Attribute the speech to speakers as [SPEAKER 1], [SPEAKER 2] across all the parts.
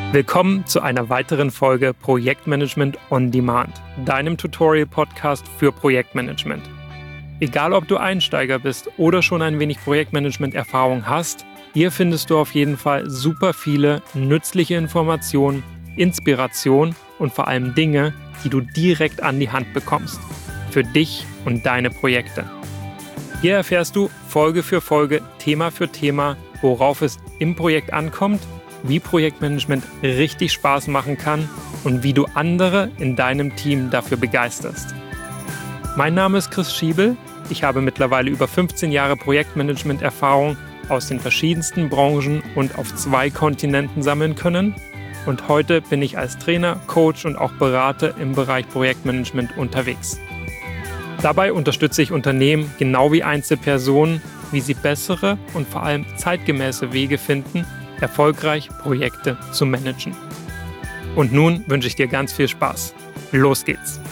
[SPEAKER 1] Willkommen zu einer weiteren Folge Projektmanagement on Demand, deinem Tutorial-Podcast für Projektmanagement. Egal, ob du Einsteiger bist oder schon ein wenig Projektmanagement-Erfahrung hast, hier findest du auf jeden Fall super viele nützliche Informationen, Inspiration und vor allem Dinge, die du direkt an die Hand bekommst. Für dich und deine Projekte. Hier erfährst du Folge für Folge, Thema für Thema, worauf es im Projekt ankommt, wie Projektmanagement richtig Spaß machen kann und wie du andere in deinem Team dafür begeisterst. Mein Name ist Chris Schiebel. Ich habe mittlerweile über 15 Jahre Projektmanagement-Erfahrung aus den verschiedensten Branchen und auf 2 Kontinenten sammeln können. Und heute bin ich als Trainer, Coach und auch Berater im Bereich Projektmanagement unterwegs. Dabei unterstütze ich Unternehmen genau wie Einzelpersonen, wie sie bessere und vor allem zeitgemäße Wege finden, erfolgreich Projekte zu managen. Und nun wünsche ich dir ganz viel Spaß. Los geht's!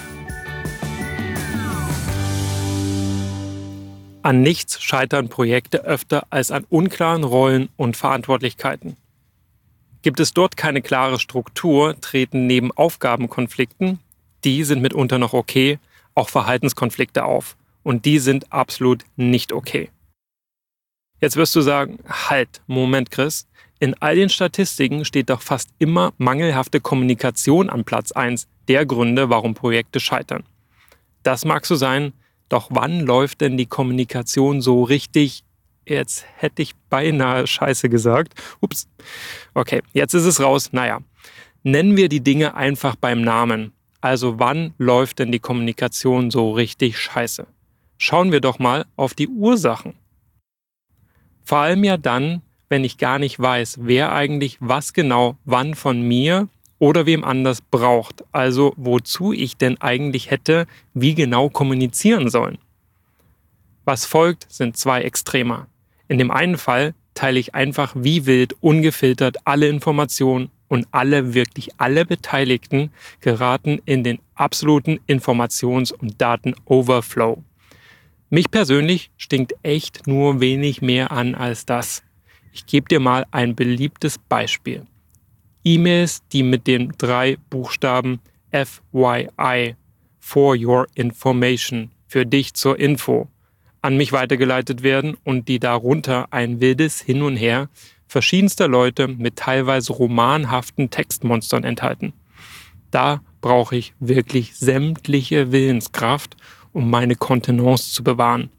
[SPEAKER 1] An nichts scheitern Projekte öfter als an unklaren Rollen und Verantwortlichkeiten. Gibt es dort keine klare Struktur, treten neben Aufgabenkonflikten, die sind mitunter noch okay, auch Verhaltenskonflikte auf. Und die sind absolut nicht okay. Jetzt wirst du sagen, halt, Moment Chris, in all den Statistiken steht doch fast immer mangelhafte Kommunikation an Platz 1 der Gründe, warum Projekte scheitern. Das mag so sein, doch wann läuft denn die Kommunikation so richtig? Jetzt hätte ich beinahe Scheiße gesagt. Ups. Okay, jetzt ist es raus. Naja, nennen wir die Dinge einfach beim Namen. Also wann läuft denn die Kommunikation so richtig scheiße? Schauen wir doch mal auf die Ursachen. Vor allem ja dann, wenn ich gar nicht weiß, wer eigentlich was genau wann von mir oder wem anders braucht. Also wozu ich denn eigentlich hätte, wie genau kommunizieren sollen. Was folgt, sind 2 Extrema. In dem einen Fall teile ich einfach wie wild, ungefiltert alle Informationen und wirklich alle Beteiligten geraten in den absoluten Informations- und Daten-Overflow. Mich persönlich stinkt echt nur wenig mehr an als das. Ich gebe dir mal ein beliebtes Beispiel. E-Mails, die mit den 3 Buchstaben FYI, for your information, für dich zur Info, an mich weitergeleitet werden und die darunter ein wildes Hin und Her verschiedenster Leute mit teilweise romanhaften Textmonstern enthalten. Da brauche ich wirklich sämtliche Willenskraft, um meine Kontenance zu bewahren.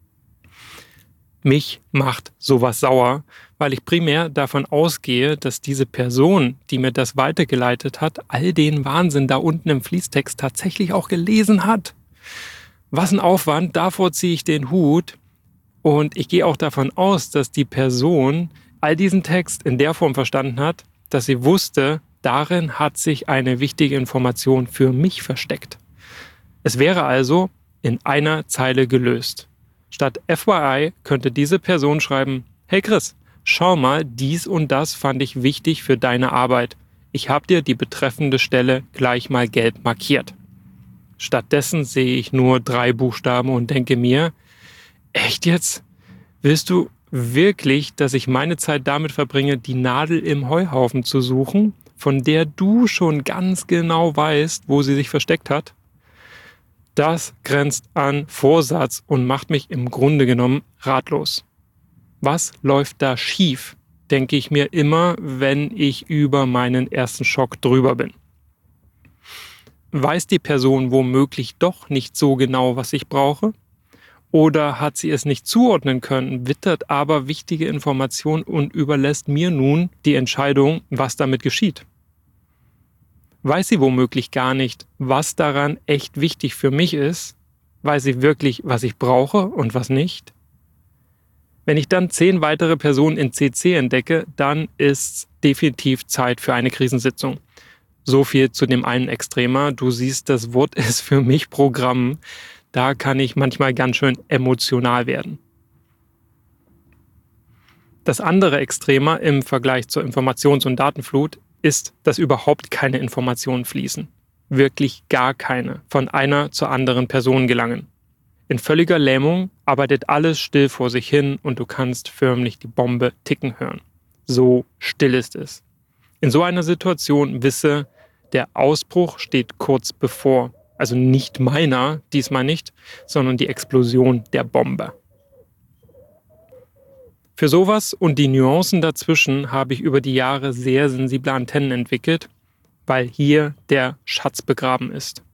[SPEAKER 1] Mich macht sowas sauer, weil ich primär davon ausgehe, dass diese Person, die mir das weitergeleitet hat, all den Wahnsinn da unten im Fließtext tatsächlich auch gelesen hat. Was ein Aufwand, davor ziehe ich den Hut. Und ich gehe auch davon aus, dass die Person all diesen Text in der Form verstanden hat, dass sie wusste, darin hat sich eine wichtige Information für mich versteckt. Es wäre also in einer Zeile gelöst. Statt FYI könnte diese Person schreiben, hey Chris, schau mal, dies und das fand ich wichtig für deine Arbeit. Ich habe dir die betreffende Stelle gleich mal gelb markiert. Stattdessen sehe ich nur 3 Buchstaben und denke mir, echt jetzt? Willst du wirklich, dass ich meine Zeit damit verbringe, die Nadel im Heuhaufen zu suchen, von der du schon ganz genau weißt, wo sie sich versteckt hat? Das grenzt an Vorsatz und macht mich im Grunde genommen ratlos. Was läuft da schief, denke ich mir immer, wenn ich über meinen ersten Schock drüber bin. Weiß die Person womöglich doch nicht so genau, was ich brauche? Oder hat sie es nicht zuordnen können, wittert aber wichtige Informationen und überlässt mir nun die Entscheidung, was damit geschieht? Weiß sie womöglich gar nicht, was daran echt wichtig für mich ist? Weiß sie wirklich, was ich brauche und was nicht? Wenn ich dann 10 weitere Personen in CC entdecke, dann ist definitiv Zeit für eine Krisensitzung. So viel zu dem einen Extremer. Du siehst, das Wort ist für mich Programm. Da kann ich manchmal ganz schön emotional werden. Das andere Extremer im Vergleich zur Informations- und Datenflut ist, dass überhaupt keine Informationen fließen. Wirklich gar keine von einer zur anderen Person gelangen. In völliger Lähmung arbeitet alles still vor sich hin und du kannst förmlich die Bombe ticken hören. So still ist es. In so einer Situation wisse, der Ausbruch steht kurz bevor. Also nicht meiner, diesmal nicht, sondern die Explosion der Bombe. Für sowas und die Nuancen dazwischen habe ich über die Jahre sehr sensible Antennen entwickelt, weil hier der Schatz begraben ist.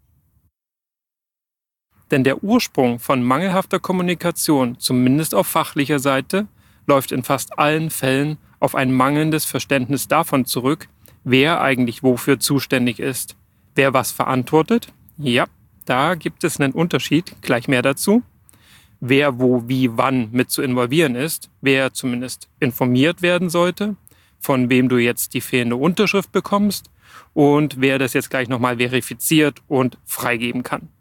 [SPEAKER 1] Denn der Ursprung von mangelhafter Kommunikation, zumindest auf fachlicher Seite, läuft in fast allen Fällen auf ein mangelndes Verständnis davon zurück, wer eigentlich wofür zuständig ist. Wer was verantwortet? Ja, da gibt es einen Unterschied, gleich mehr dazu. Wer wo wie wann mit zu involvieren ist, wer zumindest informiert werden sollte, von wem du jetzt die fehlende Unterschrift bekommst und wer das jetzt gleich nochmal verifiziert und freigeben kann.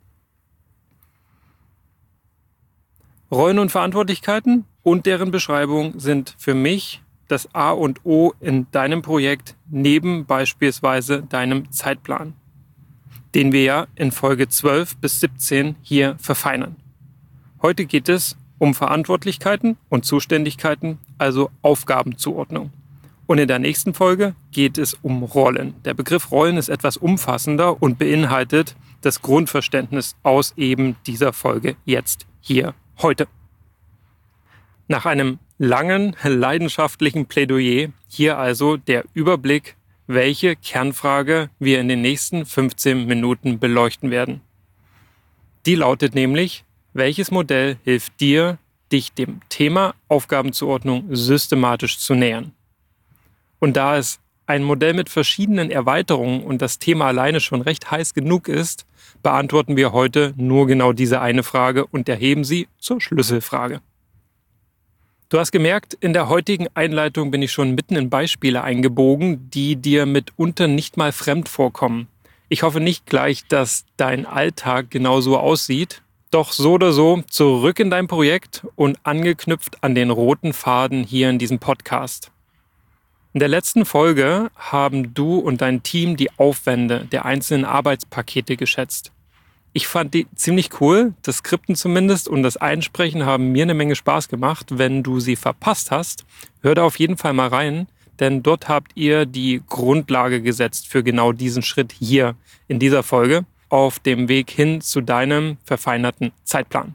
[SPEAKER 1] Rollen und Verantwortlichkeiten und deren Beschreibung sind für mich das A und O in deinem Projekt neben beispielsweise deinem Zeitplan, den wir ja in Folge 12 bis 17 hier verfeinern. Heute geht es um Verantwortlichkeiten und Zuständigkeiten, also Aufgabenzuordnung. Und in der nächsten Folge geht es um Rollen. Der Begriff Rollen ist etwas umfassender und beinhaltet das Grundverständnis aus eben dieser Folge jetzt, hier, heute. Nach einem langen, leidenschaftlichen Plädoyer hier also der Überblick, welche Kernfrage wir in den nächsten 15 Minuten beleuchten werden. Die lautet nämlich: Welches Modell hilft dir, dich dem Thema Aufgabenzuordnung systematisch zu nähern? Und da es ein Modell mit verschiedenen Erweiterungen und das Thema alleine schon recht heiß genug ist, beantworten wir heute nur genau diese eine Frage und erheben sie zur Schlüsselfrage. Du hast gemerkt, in der heutigen Einleitung bin ich schon mitten in Beispiele eingebogen, die dir mitunter nicht mal fremd vorkommen. Ich hoffe nicht gleich, dass dein Alltag genauso aussieht. Doch so oder so zurück in dein Projekt und angeknüpft an den roten Faden hier in diesem Podcast. In der letzten Folge haben du und dein Team die Aufwände der einzelnen Arbeitspakete geschätzt. Ich fand die ziemlich cool, das Skripten zumindest und das Einsprechen haben mir eine Menge Spaß gemacht. Wenn du sie verpasst hast, hör da auf jeden Fall mal rein, denn dort habt ihr die Grundlage gesetzt für genau diesen Schritt hier in dieser Folge auf dem Weg hin zu deinem verfeinerten Zeitplan.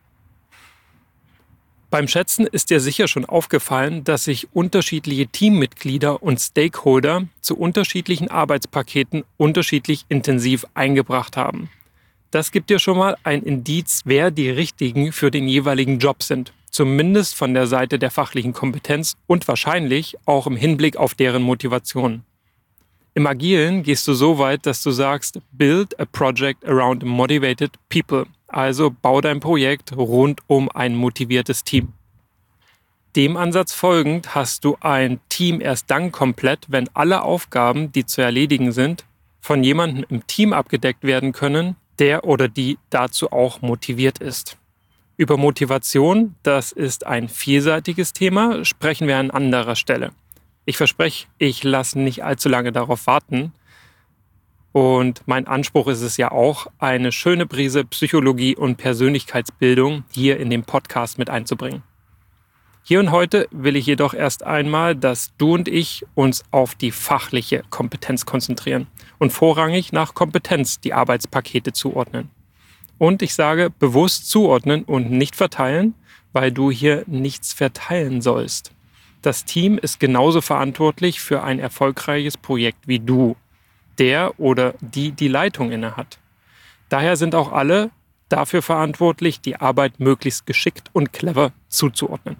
[SPEAKER 1] Beim Schätzen ist dir sicher schon aufgefallen, dass sich unterschiedliche Teammitglieder und Stakeholder zu unterschiedlichen Arbeitspaketen unterschiedlich intensiv eingebracht haben. Das gibt dir schon mal ein Indiz, wer die Richtigen für den jeweiligen Job sind. Zumindest von der Seite der fachlichen Kompetenz und wahrscheinlich auch im Hinblick auf deren Motivation. Im Agilen gehst du so weit, dass du sagst, build a project around motivated people. Also bau dein Projekt rund um ein motiviertes Team. Dem Ansatz folgend hast du ein Team erst dann komplett, wenn alle Aufgaben, die zu erledigen sind, von jemandem im Team abgedeckt werden können, der oder die dazu auch motiviert ist. Über Motivation, das ist ein vielseitiges Thema, sprechen wir an anderer Stelle. Ich verspreche, ich lasse nicht allzu lange darauf warten. Und mein Anspruch ist es ja auch, eine schöne Prise Psychologie und Persönlichkeitsbildung hier in den Podcast mit einzubringen. Hier und heute will ich jedoch erst einmal, dass du und ich uns auf die fachliche Kompetenz konzentrieren und vorrangig nach Kompetenz die Arbeitspakete zuordnen. Und ich sage bewusst zuordnen und nicht verteilen, weil du hier nichts verteilen sollst. Das Team ist genauso verantwortlich für ein erfolgreiches Projekt wie du, der oder die die Leitung innehat. Daher sind auch alle dafür verantwortlich, die Arbeit möglichst geschickt und clever zuzuordnen.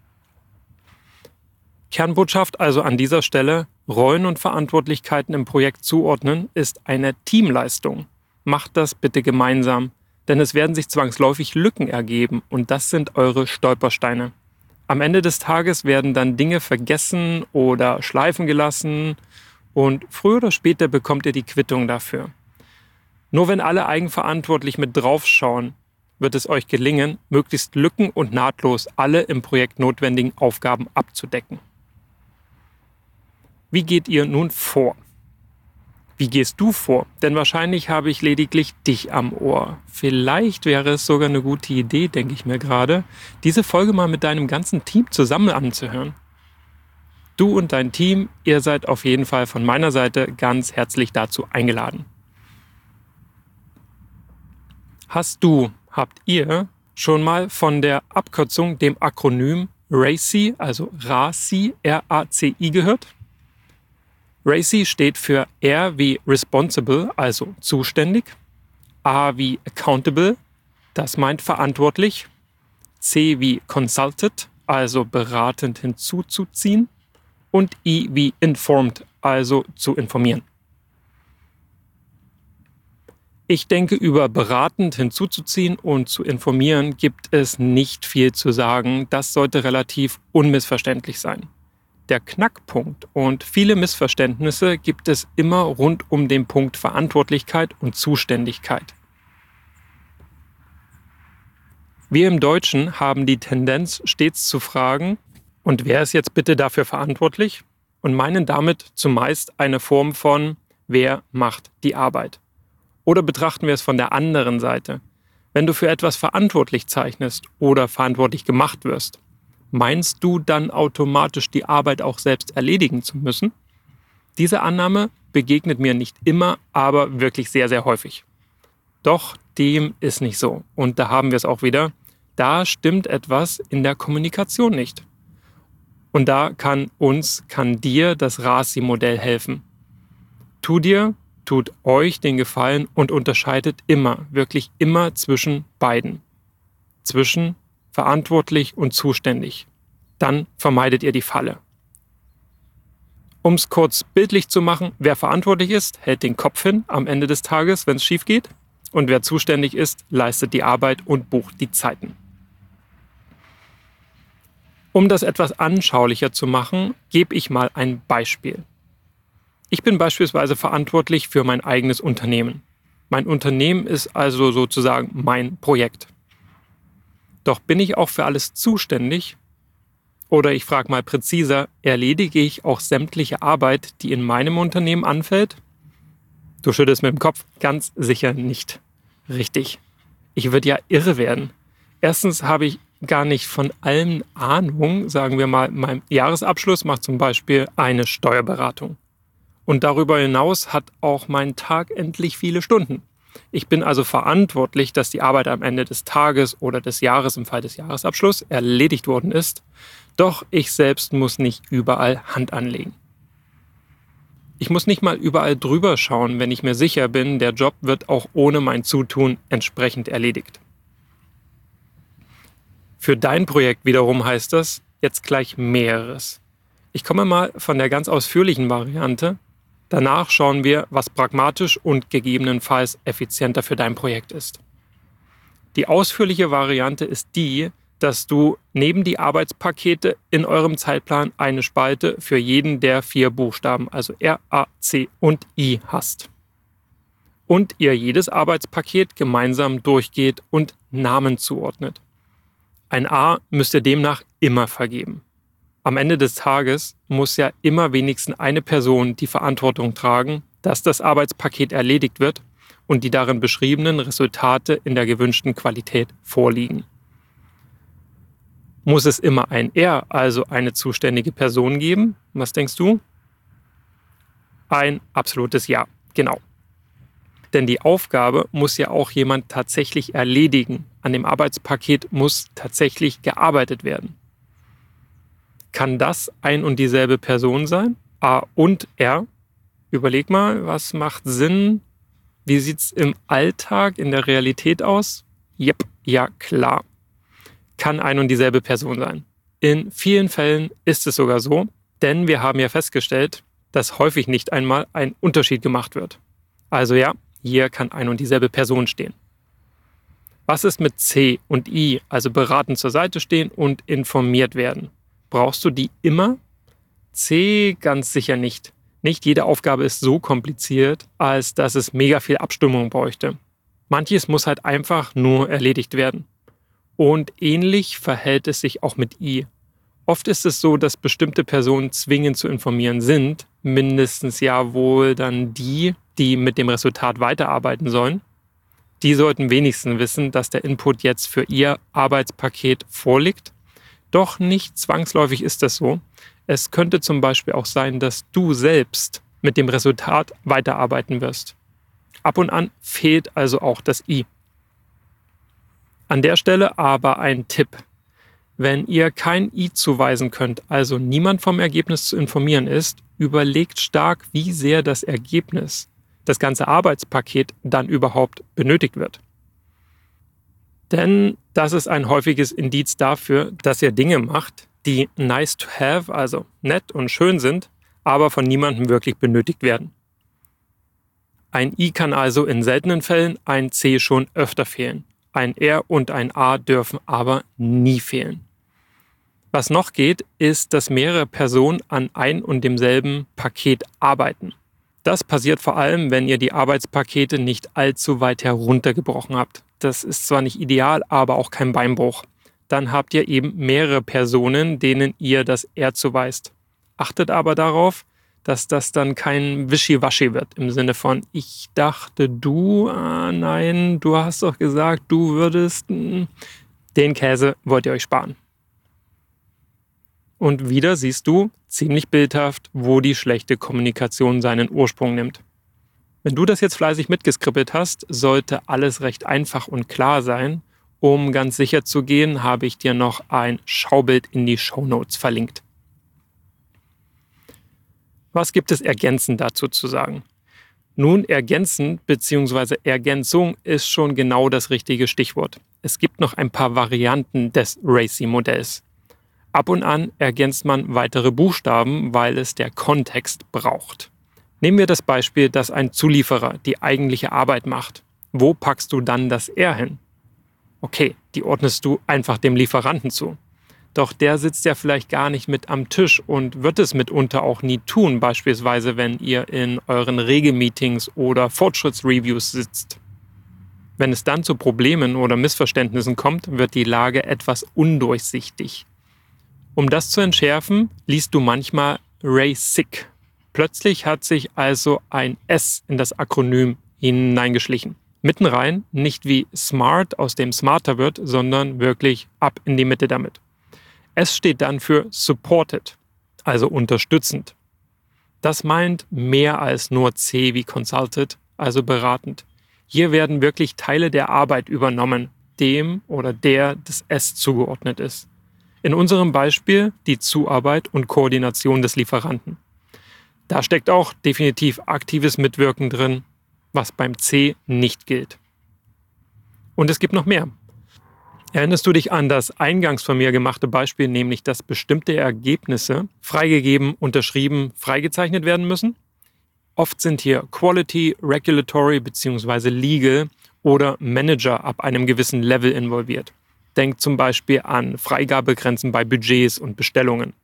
[SPEAKER 1] Kernbotschaft also an dieser Stelle: Rollen und Verantwortlichkeiten im Projekt zuordnen ist eine Teamleistung. Macht das bitte gemeinsam, denn es werden sich zwangsläufig Lücken ergeben und das sind eure Stolpersteine. Am Ende des Tages werden dann Dinge vergessen oder schleifen gelassen und früher oder später bekommt ihr die Quittung dafür. Nur wenn alle eigenverantwortlich mit draufschauen, wird es euch gelingen, möglichst lücken- und nahtlos alle im Projekt notwendigen Aufgaben abzudecken. Wie geht ihr nun vor? Wie gehst du vor? Denn wahrscheinlich habe ich lediglich dich am Ohr. Vielleicht wäre es sogar eine gute Idee, denke ich mir gerade, diese Folge mal mit deinem ganzen Team zusammen anzuhören. Du und dein Team, ihr seid auf jeden Fall von meiner Seite ganz herzlich dazu eingeladen. Habt ihr schon mal von der Abkürzung, dem Akronym RACI, also RACI, R-A-C-I gehört? RACI steht für R wie responsible, also zuständig, A wie accountable, das meint verantwortlich, C wie consulted, also beratend hinzuzuziehen, und I wie informed, also zu informieren. Ich denke, über beratend hinzuzuziehen und zu informieren gibt es nicht viel zu sagen. Das sollte relativ unmissverständlich sein. Der Knackpunkt und viele Missverständnisse gibt es immer rund um den Punkt Verantwortlichkeit und Zuständigkeit. Wir im Deutschen haben die Tendenz, stets zu fragen, und wer ist jetzt bitte dafür verantwortlich? Und meinen damit zumeist eine Form von, wer macht die Arbeit? Oder betrachten wir es von der anderen Seite? Wenn du für etwas verantwortlich zeichnest oder verantwortlich gemacht wirst, meinst du dann automatisch die Arbeit auch selbst erledigen zu müssen? Diese Annahme begegnet mir nicht immer, aber wirklich sehr, sehr häufig. Doch dem ist nicht so. Und da haben wir es auch wieder. Da stimmt etwas in der Kommunikation nicht. Und da kann dir das RACI-Modell helfen. Tut euch den Gefallen und unterscheidet immer, wirklich immer zwischen beiden. Zwischen verantwortlich und zuständig. Dann vermeidet ihr die Falle. Um es kurz bildlich zu machen, wer verantwortlich ist, hält den Kopf hin am Ende des Tages, wenn es schief geht. Und wer zuständig ist, leistet die Arbeit und bucht die Zeiten. Um das etwas anschaulicher zu machen, gebe ich mal ein Beispiel. Ich bin beispielsweise verantwortlich für mein eigenes Unternehmen. Mein Unternehmen ist also sozusagen mein Projekt. Doch bin ich auch für alles zuständig? Oder ich frage mal präziser, erledige ich auch sämtliche Arbeit, die in meinem Unternehmen anfällt? Du schüttelst mit dem Kopf, ganz sicher nicht. Richtig. Ich würde ja irre werden. Erstens habe ich gar nicht von allem Ahnung, sagen wir mal, mein Jahresabschluss macht zum Beispiel eine Steuerberatung. Und darüber hinaus hat auch mein Tag endlich viele Stunden. Ich bin also verantwortlich, dass die Arbeit am Ende des Tages oder des Jahres im Fall des Jahresabschlusses erledigt worden ist. Doch ich selbst muss nicht überall Hand anlegen. Ich muss nicht mal überall drüber schauen, wenn ich mir sicher bin, der Job wird auch ohne mein Zutun entsprechend erledigt. Für dein Projekt wiederum heißt das jetzt gleich mehreres. Ich komme mal von der ganz ausführlichen Variante. Danach schauen wir, was pragmatisch und gegebenenfalls effizienter für dein Projekt ist. Die ausführliche Variante ist die, dass du neben die Arbeitspakete in eurem Zeitplan eine Spalte für jeden der 4 Buchstaben, also R, A, C und I hast. Und ihr jedes Arbeitspaket gemeinsam durchgeht und Namen zuordnet. Ein A müsst ihr demnach immer vergeben. Am Ende des Tages muss ja immer wenigstens eine Person die Verantwortung tragen, dass das Arbeitspaket erledigt wird und die darin beschriebenen Resultate in der gewünschten Qualität vorliegen. Muss es immer ein R, also eine zuständige Person geben? Was denkst du? Ein absolutes Ja, genau. Denn die Aufgabe muss ja auch jemand tatsächlich erledigen. An dem Arbeitspaket muss tatsächlich gearbeitet werden. Kann das ein und dieselbe Person sein? A und R? Überleg mal, was macht Sinn? Wie sieht es im Alltag, in der Realität aus? Jep, ja klar. Kann ein und dieselbe Person sein. In vielen Fällen ist es sogar so, denn wir haben ja festgestellt, dass häufig nicht einmal ein Unterschied gemacht wird. Also ja, hier kann ein und dieselbe Person stehen. Was ist mit C und I, also beratend zur Seite stehen und informiert werden? Brauchst du die immer? C ganz sicher nicht. Nicht jede Aufgabe ist so kompliziert, als dass es mega viel Abstimmung bräuchte. Manches muss halt einfach nur erledigt werden. Und ähnlich verhält es sich auch mit I. Oft ist es so, dass bestimmte Personen zwingend zu informieren sind, mindestens ja wohl dann die mit dem Resultat weiterarbeiten sollen. Die sollten wenigstens wissen, dass der Input jetzt für ihr Arbeitspaket vorliegt. Doch nicht zwangsläufig ist das so. Es könnte zum Beispiel auch sein, dass du selbst mit dem Resultat weiterarbeiten wirst. Ab und an fehlt also auch das I. An der Stelle aber ein Tipp. Wenn ihr kein I zuweisen könnt, also niemand vom Ergebnis zu informieren ist, überlegt stark, wie sehr das Ergebnis, das ganze Arbeitspaket, dann überhaupt benötigt wird. Denn das ist ein häufiges Indiz dafür, dass ihr Dinge macht, die nice to have, also nett und schön sind, aber von niemandem wirklich benötigt werden. Ein I kann also in seltenen Fällen, ein C schon öfter fehlen. Ein R und ein A dürfen aber nie fehlen. Was noch geht, ist, dass mehrere Personen an ein und demselben Paket arbeiten. Das passiert vor allem, wenn ihr die Arbeitspakete nicht allzu weit heruntergebrochen habt. Das ist zwar nicht ideal, aber auch kein Beinbruch. Dann habt ihr eben mehrere Personen, denen ihr das R zuweist. Achtet aber darauf, dass das dann kein Wischiwaschi wird, im Sinne von, ich dachte du, nein, du hast doch gesagt, du würdest, den Käse wollt ihr euch sparen. Und wieder siehst du, ziemlich bildhaft, wo die schlechte Kommunikation seinen Ursprung nimmt. Wenn du das jetzt fleißig mitgeskribbelt hast, sollte alles recht einfach und klar sein. Um ganz sicher zu gehen, habe ich dir noch ein Schaubild in die Shownotes verlinkt. Was gibt es ergänzend dazu zu sagen? Nun, ergänzend bzw. Ergänzung ist schon genau das richtige Stichwort. Es gibt noch ein paar Varianten des RACI-Modells. Ab und an ergänzt man weitere Buchstaben, weil es der Kontext braucht. Nehmen wir das Beispiel, dass ein Zulieferer die eigentliche Arbeit macht. Wo packst du dann das R hin? Okay, die ordnest du einfach dem Lieferanten zu. Doch der sitzt ja vielleicht gar nicht mit am Tisch und wird es mitunter auch nie tun, beispielsweise wenn ihr in euren Regelmeetings oder Fortschrittsreviews sitzt. Wenn es dann zu Problemen oder Missverständnissen kommt, wird die Lage etwas undurchsichtig. Um das zu entschärfen, liest du manchmal RACIC. Plötzlich hat sich also ein S in das Akronym hineingeschlichen. Mitten rein, nicht wie SMART, aus dem smarter wird, sondern wirklich ab in die Mitte damit. S steht dann für supported, also unterstützend. Das meint mehr als nur C wie consulted, also beratend. Hier werden wirklich Teile der Arbeit übernommen, dem oder der das S zugeordnet ist. In unserem Beispiel die Zuarbeit und Koordination des Lieferanten. Da steckt auch definitiv aktives Mitwirken drin, was beim C nicht gilt. Und es gibt noch mehr. Erinnerst du dich an das eingangs von mir gemachte Beispiel, nämlich dass bestimmte Ergebnisse freigegeben, unterschrieben, freigezeichnet werden müssen? Oft sind hier Quality, Regulatory bzw. Legal oder Manager ab einem gewissen Level involviert. Denk zum Beispiel an Freigabegrenzen bei Budgets und Bestellungen.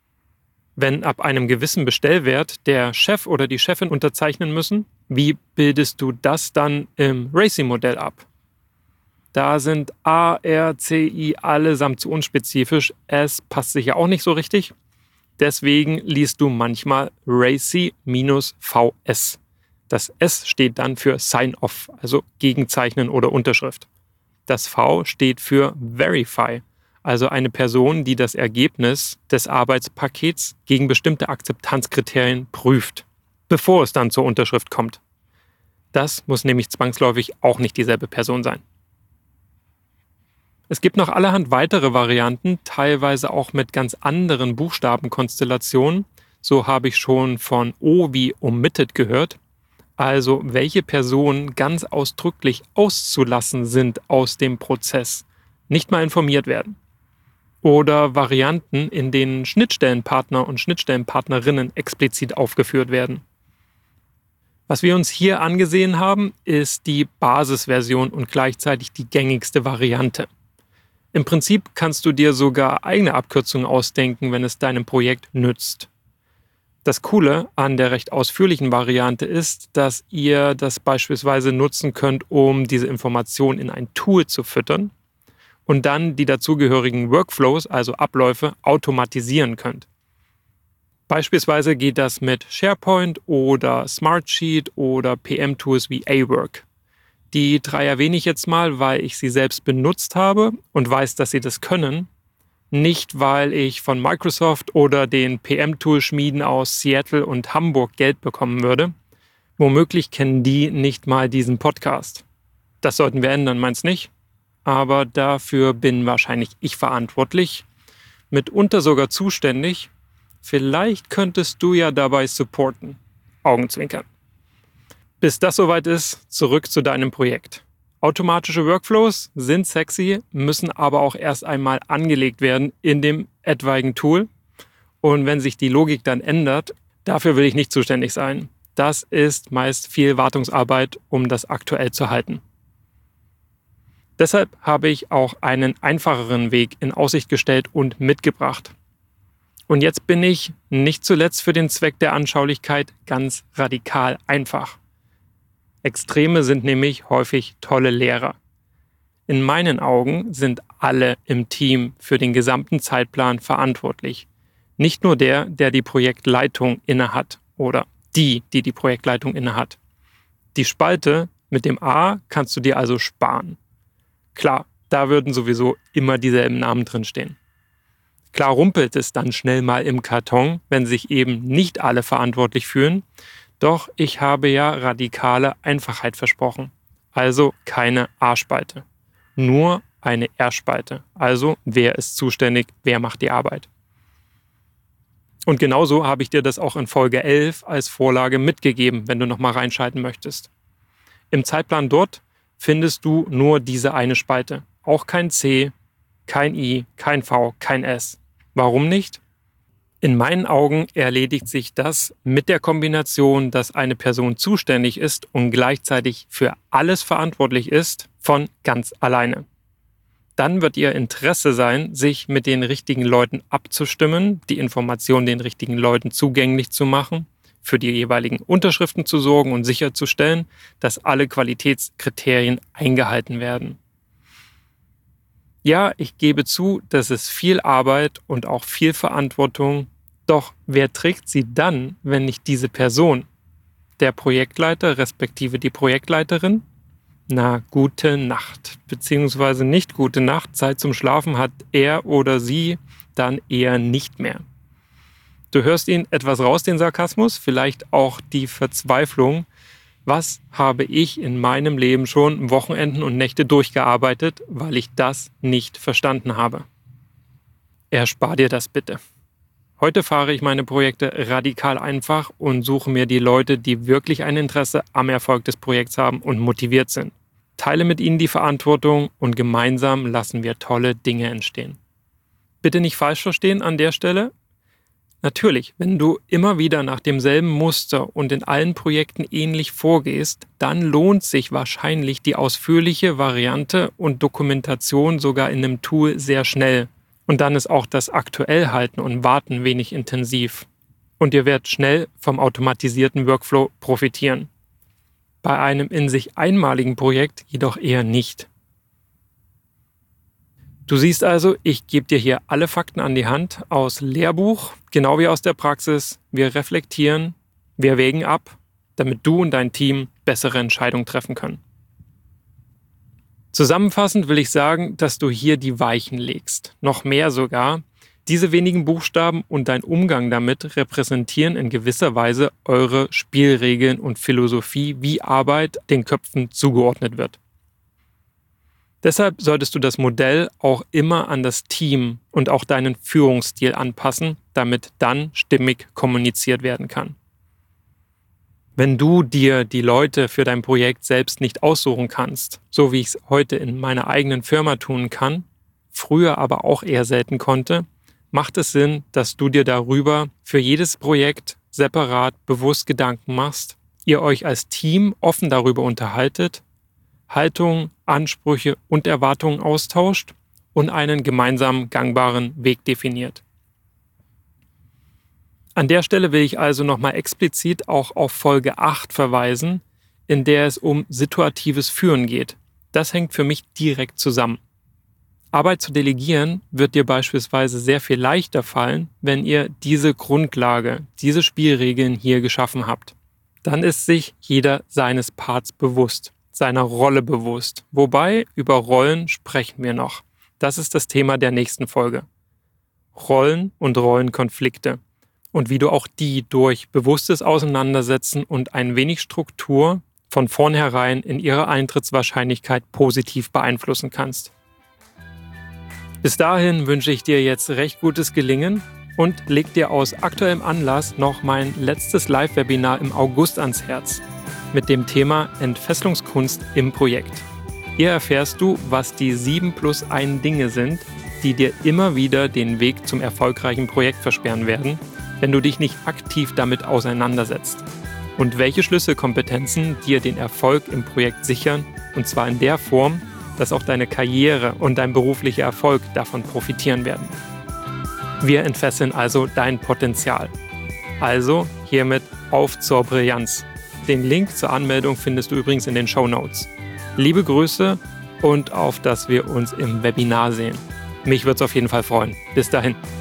[SPEAKER 1] Wenn ab einem gewissen Bestellwert der Chef oder die Chefin unterzeichnen müssen, wie bildest du das dann im RACI-Modell ab? Da sind A, R, C, I allesamt zu unspezifisch. S passt sich ja auch nicht so richtig. Deswegen liest du manchmal RACI-VS. Das S steht dann für Sign-Off, also Gegenzeichnen oder Unterschrift. Das V steht für Verify, also eine Person, die das Ergebnis des Arbeitspakets gegen bestimmte Akzeptanzkriterien prüft, bevor es dann zur Unterschrift kommt. Das muss nämlich zwangsläufig auch nicht dieselbe Person sein. Es gibt noch allerhand weitere Varianten, teilweise auch mit ganz anderen Buchstabenkonstellationen. So habe ich schon von O wie omitted gehört. Also welche Personen ganz ausdrücklich auszulassen sind aus dem Prozess, nicht mal informiert werden. Oder Varianten, in denen Schnittstellenpartner und Schnittstellenpartnerinnen explizit aufgeführt werden. Was wir uns hier angesehen haben, ist die Basisversion und gleichzeitig die gängigste Variante. Im Prinzip kannst du dir sogar eigene Abkürzungen ausdenken, wenn es deinem Projekt nützt. Das Coole an der recht ausführlichen Variante ist, dass ihr das beispielsweise nutzen könnt, um diese Information in ein Tool zu füttern und dann die dazugehörigen Workflows, also Abläufe, automatisieren könnt. Beispielsweise geht das mit SharePoint oder Smartsheet oder PM-Tools wie A-Work. Die 3 erwähne ich jetzt mal, weil ich sie selbst benutzt habe und weiß, dass sie das können. Nicht, weil ich von Microsoft oder den PM-Tool-Schmieden aus Seattle und Hamburg Geld bekommen würde. Womöglich kennen die nicht mal diesen Podcast. Das sollten wir ändern, meinst nicht? Aber dafür bin wahrscheinlich ich verantwortlich, mitunter sogar zuständig. Vielleicht könntest du ja dabei supporten. Augenzwinkern. Bis das soweit ist, zurück zu deinem Projekt. Automatische Workflows sind sexy, müssen aber auch erst einmal angelegt werden in dem etwaigen Tool. Und wenn sich die Logik dann ändert, dafür will ich nicht zuständig sein. Das ist meist viel Wartungsarbeit, um das aktuell zu halten. Deshalb habe ich auch einen einfacheren Weg in Aussicht gestellt und mitgebracht. Und jetzt bin ich, nicht zuletzt für den Zweck der Anschaulichkeit, ganz radikal einfach. Extreme sind nämlich häufig tolle Lehrer. In meinen Augen sind alle im Team für den gesamten Zeitplan verantwortlich. Nicht nur der die Projektleitung innehat oder die Projektleitung innehat. Die Spalte mit dem A kannst du dir also sparen. Klar, da würden sowieso immer dieselben Namen drinstehen. Klar rumpelt es dann schnell mal im Karton, wenn sich eben nicht alle verantwortlich fühlen. Doch ich habe ja radikale Einfachheit versprochen. Also keine A-Spalte. Nur eine R-Spalte. Also wer ist zuständig, wer macht die Arbeit. Und genauso habe ich dir das auch in Folge 11 als Vorlage mitgegeben, wenn du nochmal reinschalten möchtest. Im Zeitplan dort findest du nur diese eine Spalte. Auch kein C, kein I, kein V, kein S. Warum nicht? In meinen Augen erledigt sich das mit der Kombination, dass eine Person zuständig ist und gleichzeitig für alles verantwortlich ist, von ganz alleine. Dann wird ihr Interesse sein, sich mit den richtigen Leuten abzustimmen, die Informationen den richtigen Leuten zugänglich zu machen, für die jeweiligen Unterschriften zu sorgen und sicherzustellen, dass alle Qualitätskriterien eingehalten werden. Ja, ich gebe zu, das ist viel Arbeit und auch viel Verantwortung. Doch wer trägt sie dann, wenn nicht diese Person? Der Projektleiter respektive die Projektleiterin? Na, gute Nacht. Beziehungsweise nicht gute Nacht. Zeit zum Schlafen hat er oder sie dann eher nicht mehr. Du hörst ihn etwas raus, den Sarkasmus, vielleicht auch die Verzweiflung. Was habe ich in meinem Leben schon Wochenenden und Nächte durchgearbeitet, weil ich das nicht verstanden habe? Erspar dir das bitte. Heute fahre ich meine Projekte radikal einfach und suche mir die Leute, die wirklich ein Interesse am Erfolg des Projekts haben und motiviert sind. Teile mit ihnen die Verantwortung und gemeinsam lassen wir tolle Dinge entstehen. Bitte nicht falsch verstehen an der Stelle. Natürlich, wenn du immer wieder nach demselben Muster und in allen Projekten ähnlich vorgehst, dann lohnt sich wahrscheinlich die ausführliche Variante und Dokumentation sogar in einem Tool sehr schnell. Und dann ist auch das Aktuellhalten und Warten wenig intensiv. Und ihr werdet schnell vom automatisierten Workflow profitieren. Bei einem in sich einmaligen Projekt jedoch eher nicht. Du siehst also, ich gebe dir hier alle Fakten an die Hand aus Lehrbuch, genau wie aus der Praxis. Wir reflektieren, wir wägen ab, damit du und dein Team bessere Entscheidungen treffen können. Zusammenfassend will ich sagen, dass du hier die Weichen legst. Noch mehr sogar. Diese wenigen Buchstaben und dein Umgang damit repräsentieren in gewisser Weise eure Spielregeln und Philosophie, wie Arbeit den Köpfen zugeordnet wird. Deshalb solltest du das Modell auch immer an das Team und auch deinen Führungsstil anpassen, damit dann stimmig kommuniziert werden kann. Wenn du dir die Leute für dein Projekt selbst nicht aussuchen kannst, so wie ich es heute in meiner eigenen Firma tun kann, früher aber auch eher selten konnte, macht es Sinn, dass du dir darüber für jedes Projekt separat bewusst Gedanken machst, ihr euch als Team offen darüber unterhaltet, Haltungen, Ansprüche und Erwartungen austauscht und einen gemeinsamen gangbaren Weg definiert. An der Stelle will ich also nochmal explizit auch auf Folge 8 verweisen, in der es um situatives Führen geht. Das hängt für mich direkt zusammen. Arbeit zu delegieren wird dir beispielsweise sehr viel leichter fallen, wenn ihr diese Grundlage, diese Spielregeln hier geschaffen habt. Dann ist sich jeder seines Parts bewusst, seiner Rolle bewusst. Wobei, über Rollen sprechen wir noch. Das ist das Thema der nächsten Folge. Rollen und Rollenkonflikte und wie du auch die durch bewusstes Auseinandersetzen und ein wenig Struktur von vornherein in ihrer Eintrittswahrscheinlichkeit positiv beeinflussen kannst. Bis dahin wünsche ich dir jetzt recht gutes Gelingen und leg dir aus aktuellem Anlass noch mein letztes Live-Webinar im August ans Herz mit dem Thema Entfesselungskunst im Projekt. Hier erfährst du, was die 7+1 Dinge sind, die dir immer wieder den Weg zum erfolgreichen Projekt versperren werden, wenn du dich nicht aktiv damit auseinandersetzt. Und welche Schlüsselkompetenzen dir den Erfolg im Projekt sichern, und zwar in der Form, dass auch deine Karriere und dein beruflicher Erfolg davon profitieren werden. Wir entfesseln also dein Potenzial. Also hiermit auf zur Brillanz. Den Link zur Anmeldung findest du übrigens in den Shownotes. Liebe Grüße und auf dass wir uns im Webinar sehen. Mich würde es auf jeden Fall freuen. Bis dahin.